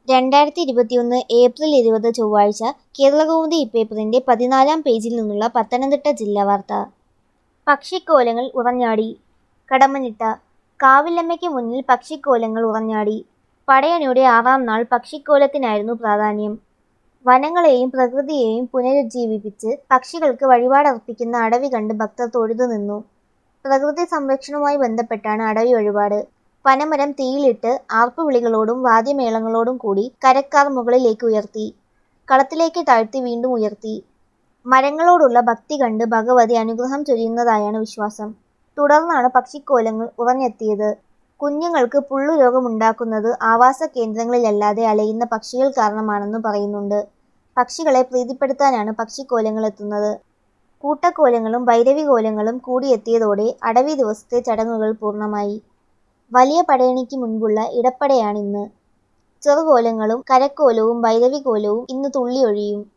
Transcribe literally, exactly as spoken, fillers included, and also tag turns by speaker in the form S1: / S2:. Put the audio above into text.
S1: രണ്ടായിരത്തി ഇരുപത്തിയൊന്ന് ഏപ്രിൽ ഇരുപത് ചൊവ്വാഴ്ച കേരളകൗമുദി ഇപ്പേപ്പറിന്റെ പതിനാലാം പേജിൽ നിന്നുള്ള പത്തനംതിട്ട ജില്ലാ വാർത്ത. പക്ഷിക്കോലങ്ങൾ ഉറഞ്ഞാടി. കടമ്മനിട്ട. കാവിലമ്മയ്ക്ക് മുന്നിൽ പക്ഷിക്കോലങ്ങൾ ഉറഞ്ഞാടി. പടയണിയുടെ ആറാം നാൾ പക്ഷിക്കോലത്തിനായിരുന്നു പ്രാധാന്യം. വനങ്ങളെയും പ്രകൃതിയെയും പുനരുജ്ജീവിപ്പിച്ച് പക്ഷികൾക്ക് വഴിപാടർപ്പിക്കുന്ന അടവി കണ്ട് ഭക്തർ തൊഴുതുനിന്നു. പ്രകൃതി സംരക്ഷണവുമായി ബന്ധപ്പെട്ടാണ് അടവി വഴിപാട്. പനമരം തീയിലിട്ട് ആർപ്പുവിളികളോടും വാദ്യമേളങ്ങളോടും കൂടി കരക്കാർ മുകളിലേക്ക് ഉയർത്തി, കളത്തിലേക്ക് താഴ്ത്തി വീണ്ടും ഉയർത്തി. മരങ്ങളോടുള്ള ഭക്തി കണ്ട് ഭഗവതി അനുഗ്രഹം ചൊരിയുന്നതായാണ് വിശ്വാസം. തുടർന്നാണ് പക്ഷിക്കോലങ്ങൾ ഉറഞ്ഞെത്തിയത്. കുഞ്ഞുങ്ങൾക്ക് പുള്ളുരോഗമുണ്ടാക്കുന്നത് ആവാസ കേന്ദ്രങ്ങളിലല്ലാതെ അലയുന്ന പക്ഷികൾ കാരണമാണെന്നു പറയുന്നുണ്ട്. പക്ഷികളെ പ്രീതിപ്പെടുത്താനാണ് പക്ഷിക്കോലങ്ങൾ എത്തുന്നത്. കൂട്ടക്കോലങ്ങളും ഭൈരവിക്കോലങ്ങളും കൂടിയെത്തിയതോടെ അടവി ദിവസത്തെ ചടങ്ങുകൾ പൂർണ്ണമായി. വലിയ പടയണിക്ക് മുൻപുള്ള ഇടപ്പടയാണിന്ന്. ചെറുകോലങ്ങളും കരക്കോലവും ഭൈരവിക്കോലവും ഇന്ന് തുള്ളിയൊഴിയും.